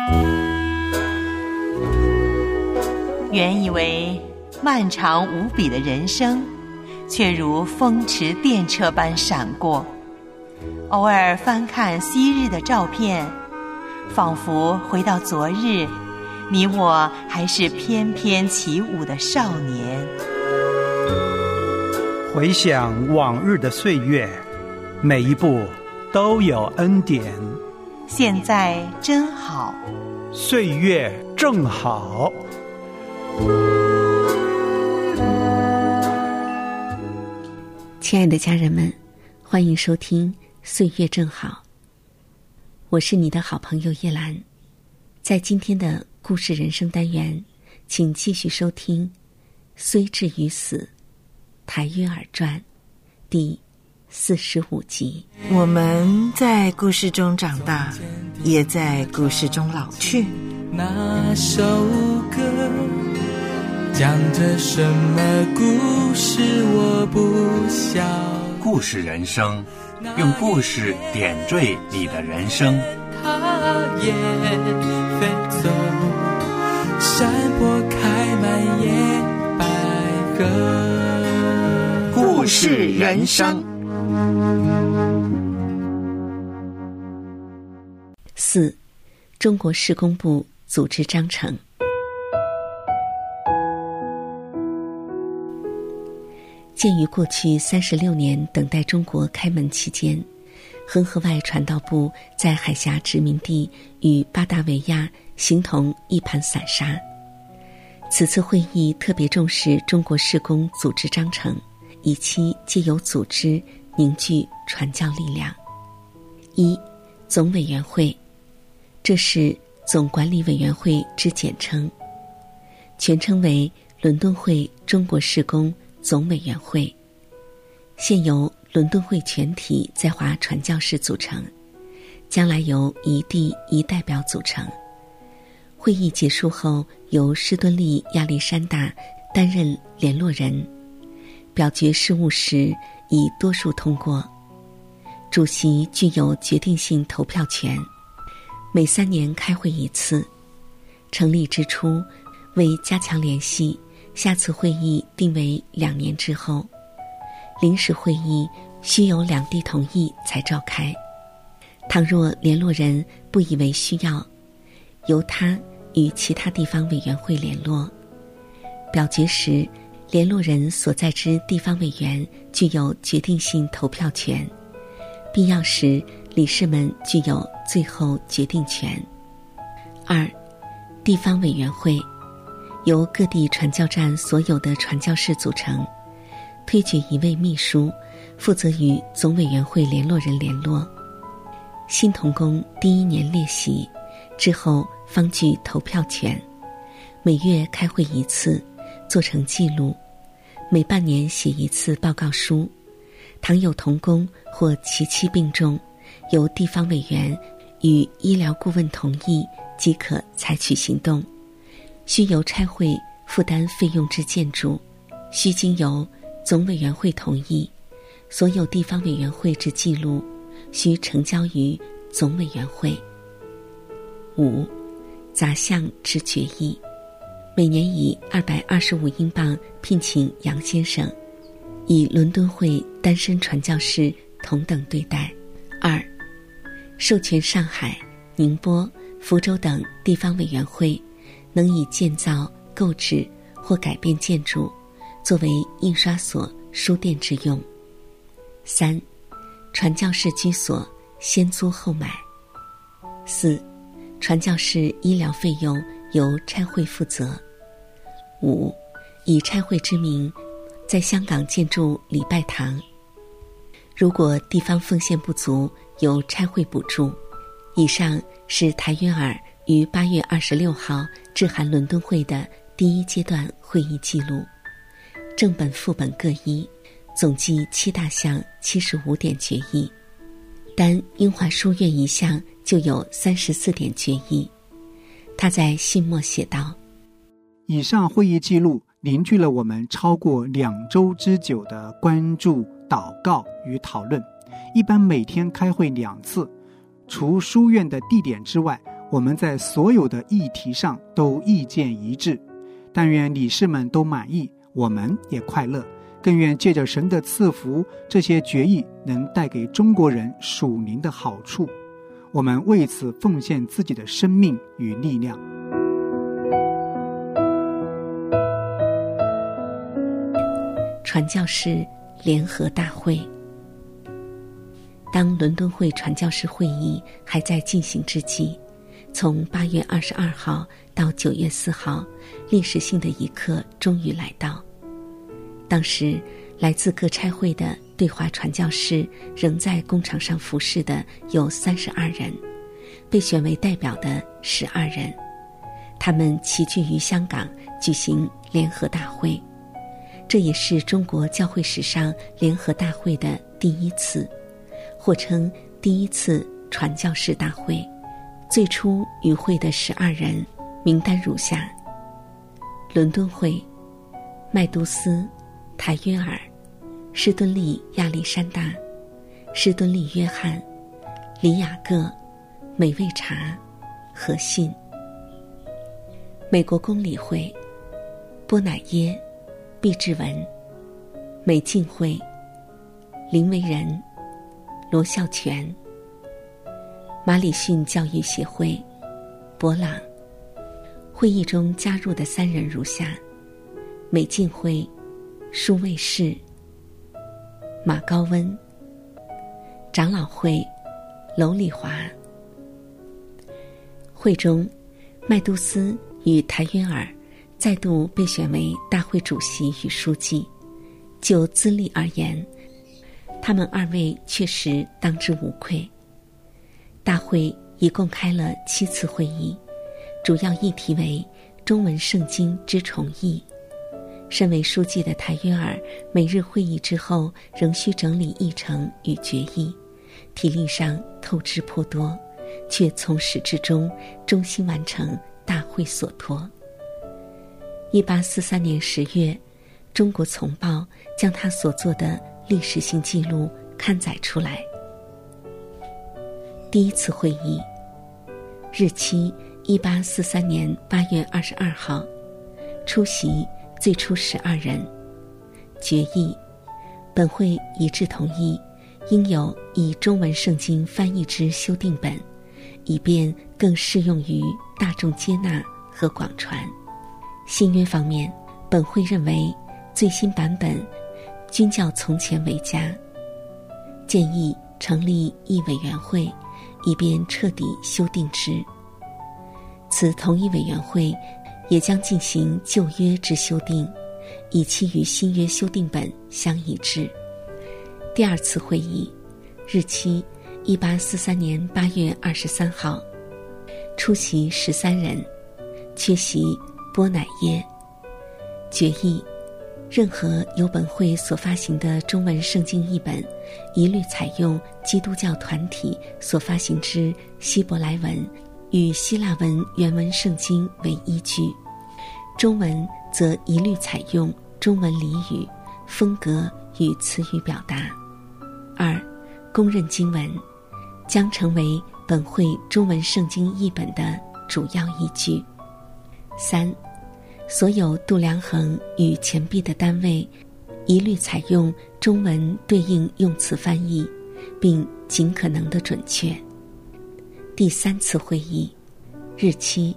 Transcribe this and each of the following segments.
原以为漫长无比的人生，却如风驰电掣般闪过。偶尔翻看昔日的照片，仿佛回到昨日，你我还是翩翩起舞的少年。 回想往日的岁月，每一步都有恩典。 现在真好， 岁月正好。 亲爱的家人们，欢迎收听岁月正好，我是你的好朋友叶兰。在今天的故事人生单元，请继续收听虽至于死，台约尔传第45集。 我们在故事中长大，也在故事中老去。 那首歌讲着什么故事我不晓。 故事人生，用故事点缀你的人生。 它也飞走，山坡开满野百合。 故事人生。 4. 中国施工部组织章程。鉴于过去36年等待中国开门期间，恒河外传道部在海峡殖民地与巴达维亚形同一盘散沙，此次会议特别重视中国施工组织章程，以期借由组织凝聚传教力量。1. 总委员会，这是总管理委员会之简称，全称为伦敦会中国施工总委员会，现由伦敦会全体在华传教士组成，将来由一地一代表组成。会议结束后，由施敦利亚历山大担任联络人，表决事务时以多数通过。主席具有决定性投票权，每3年开会一次。成立之初，为加强联系，下次会议定为2年之后。临时会议需由两地同意才召开。倘若联络人不以为需要，由他与其他地方委员会联络。表决时，联络人所在之地方委员具有决定性投票权，必要时理事们具有最后决定权。2. 地方委员会，由各地传教站所有的传教士组成，推举一位秘书，负责与总委员会联络人联络。新同工第1年列席之后方具投票权，每月开会一次，做成记录，每半年写一次报告书。倘有同工或其妻病重，由地方委员与医疗顾问同意，即可采取行动。需由差会负担费用之建筑，须经由总委员会同意。所有地方委员会之记录，须呈交于总委员会。5. 杂项之决议，每年以225英镑聘请杨先生，以伦敦会单身传教士同等对待。2. 授权上海、宁波、福州等地方委员会能以建造、购置或改变建筑，作为印刷所、书店之用。3. 传教士居所先租后买。4. 传教士医疗费用由差会负责。5. 以差会之名在香港建筑礼拜堂，如果地方奉献不足，由差会补助。以上是台约尔于8月26号致函伦敦会的第1阶段会议记录，正本副本各一，总计7大项75点决议，单英华书院一项就有34点决议。他在信末写道： 以上会议记录凝聚了我们超过2周之久的关注、祷告与讨论，一般每天开会2次。除书院的地点之外， 我们在所有的议题上都意见一致。但愿理事们都满意，我们也快乐，更愿借着神的赐福，这些决议能带给中国人属灵的好处。我们为此奉献自己的生命与力量。 传教士联合大会。当伦敦会传教士会议还在进行之际，从8月22号到9月4号，历史性的一刻终于来到。当时来自各差会的对华传教士仍在工厂上服侍的有32人，被选为代表的12人，他们齐聚于香港举行联合大会。这也是中国教会史上联合大会的第一次，或称第一次传教士大会。最初与会的12人名单如下：伦敦会、麦都斯、台约尔、施敦利亚历山大、施敦利约翰、里雅各、美味茶、和信。美国公理会、波乃耶、毕志文、美浸会、林维仁、罗孝全。马里逊教育协会、博朗。会议中加入的3人如下：美浸会、舒卫士、马高温。长老会、娄礼华。会中，麦都斯与台约尔再度被选为大会主席与书记。就资历而言，他们2位确实当之无愧。大会一共开了7次会议，主要议题为中文圣经之重译。身为书记的台约尔每日会议之后仍需整理议程与决议，体力上透支颇多，却从始至终忠心完成大会所托。1843年10月，中国丛报将他所做的历史性记录刊载出来。第一次会议，日期1843年8月22号，出席最初12人。决议，本会一致同意，应有以中文圣经翻译之修订本，以便更适用于大众接纳和广传。新约方面，本会认为最新版本均较从前为佳，建议成立一委员会，以便彻底修订之。此同一委员会也将进行旧约之修订，以期与新约修订本相一致。第二次会议，日期1843年8月23号，出席13人，缺席波乃耶。决议，任何由本会所发行的中文圣经译本，一律采用基督教团体所发行之希伯来文与希腊文原文圣经为依据，中文则一律采用中文俚语、风格与词语表达。2. 公认经文将成为本会中文圣经译本的主要依据。3. 所有度量衡与钱币的单位一律采用中文对应用词翻译，并尽可能的准确。第3次会议，日期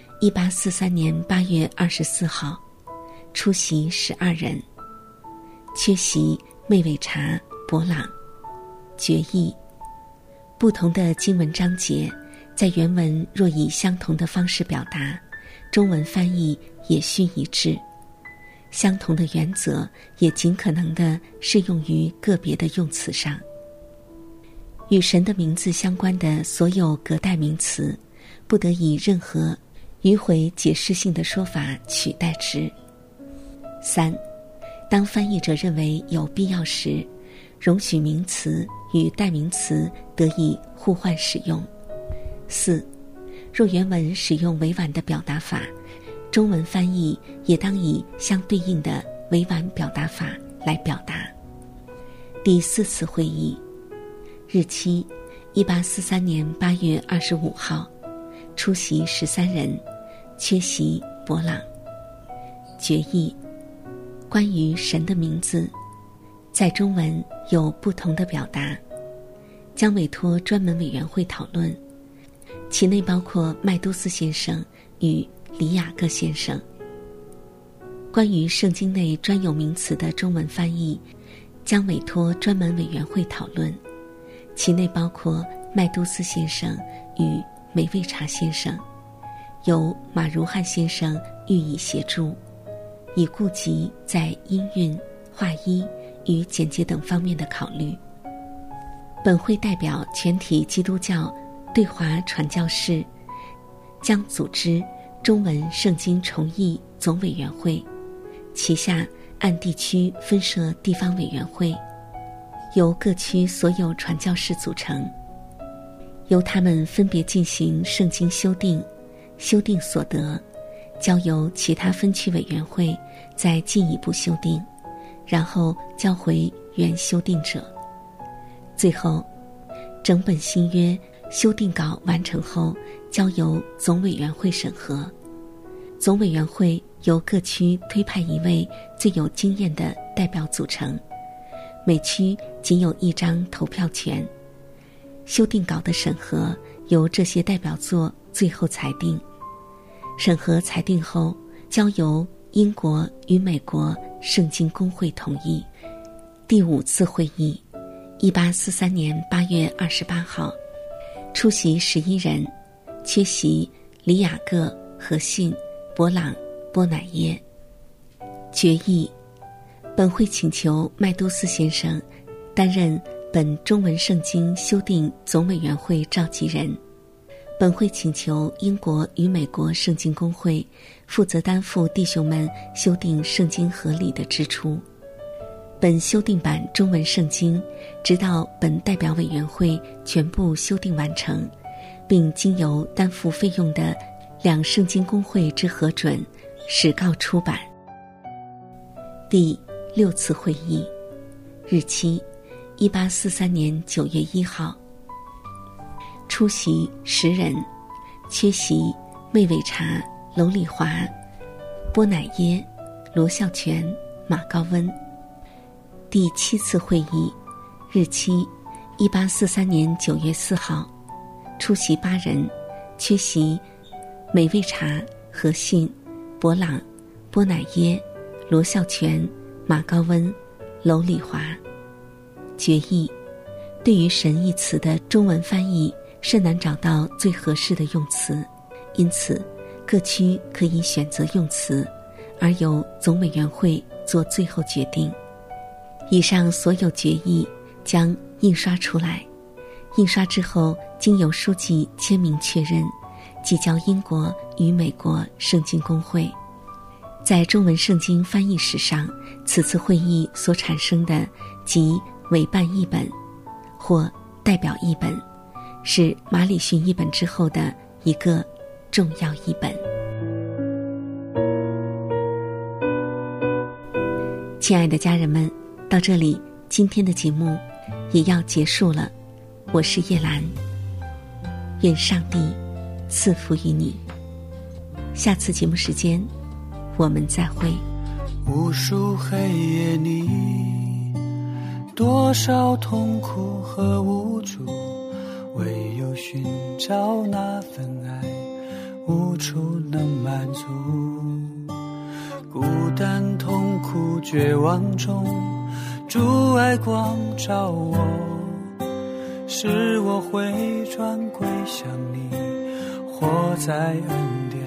1843年8月24号，出席12人，缺席妹尾茶、博朗。决议，不同的经文章节在原文若以相同的方式表达，中文翻译也需一致，相同的原则也尽可能地适用于个别的用词上。与神的名字相关的所有隔代名词，不得以任何迂回解释性的说法取代之。3. 当翻译者认为有必要时，容许名词与代名词得以互换使用。4. 若原文使用委婉的表达法，中文翻译也当以相对应的委婉表达法来表达。第4次会议，日期1843年8月25号， 出席13人，缺席伯朗。决议，关于神的名字，在中文有不同的表达，将委托专门委员会讨论，其内包括麦都斯先生与里雅各先生。关于圣经内专有名词的中文翻译，将委托专门委员会讨论，其内包括麦都斯先生与梅味茶先生，由马如汉先生予以协助，以顾及在音韵、画医与简洁等方面的考虑。本会代表全体基督教对华传教士，将组织中文圣经重译总委员会，旗下按地区分设地方委员会，由各区所有传教士组成，由他们分别进行圣经修订，修订所得交由其他分区委员会再进一步修订，然后交回原修订者。最后，整本新约修订稿完成后，交由总委员会审核。总委员会由各区推派一位最有经验的代表组成，每区仅有1张投票权。修订稿的审核由这些代表做最后裁定。审核裁定后，交由英国与美国圣经公会同意。第5次会议，1843年8月28号，出席11人，缺席里雅各、何信、伯朗、波乃耶。决议，本会请求麦都斯先生担任本中文圣经修订总委员会召集人。本会请求英国与美国圣经公会负责担负弟兄们修订圣经合理的支出。本修订版中文圣经直到本代表委员会全部修订完成，并经由担负费用的2圣经公会之核准，始告出版。第6次会议，日期1843年9月1号，出席10人，缺席妹尾茶、娄礼华、波乃耶、罗孝全、马高温。第7次会议，日期1843年9月4号，出席8人，缺席美味茶、何信、伯朗、波乃耶、罗孝全、马高温、娄礼华。决议，对于神一词的中文翻译甚难找到最合适的用词，因此各区可以选择用词，而由总委员会做最后决定。以上所有决议将印刷出来，印刷之后经由书记签名确认，寄交英国与美国圣经公会。在中文圣经翻译史上，此次会议所产生的即委办译本或代表译本，是马礼逊译本之后的一个重要译本。亲爱的家人们，到这里今天的节目也要结束了。我是叶兰，愿上帝赐福于你。下次节目时间我们再会。 无数黑夜里，多少痛苦和无助，唯有寻找那份爱，无处能满足。孤单痛苦绝望中，主爱光照我，使我回转归向你，活在恩典